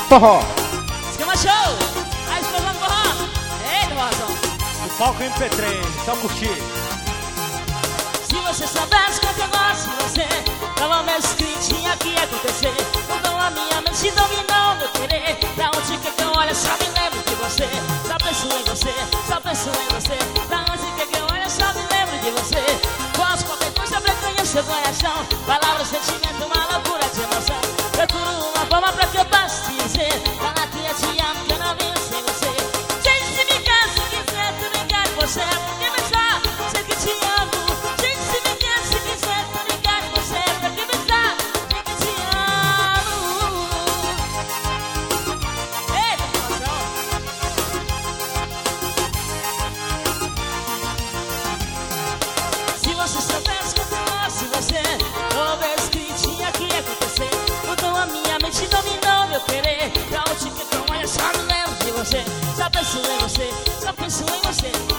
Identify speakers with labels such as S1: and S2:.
S1: forró.
S2: Esquema show. A explosão do forró. Eita, forrozão.
S3: O palco MP3, só curtir.
S2: Se você soubesse quanto eu gosto de você, tava mais escritinha que ia acontecer. Então a minha mente dominou meu querer. Pra onde que eu olho, só me lembro de você. Só penso em você, só penso em você. Pra onde que eu olho, só me lembro de você. Posso qualquer coisa pra conhecer seu coração. Palavras, sentimento, uma loucura de emoção. Procuro uma forma pra que eu possa te dizer. Falar que eu te amo, que eu não venho sem você. Gente, se me quer, se quiser, tu me quer você. Porque pensar, sei que te amo. Gente, se me quer, se quiser, tu me quer você. Porque pensar, sei que te amo. Eita, emoção. Se você soubesse que eu gosto de você, toda escritinha que ia acontecer. Mudou a minha mente, dominou meu querer. Pra onde que eu olho, só me lembro de você. Só penso em você, só penso em você.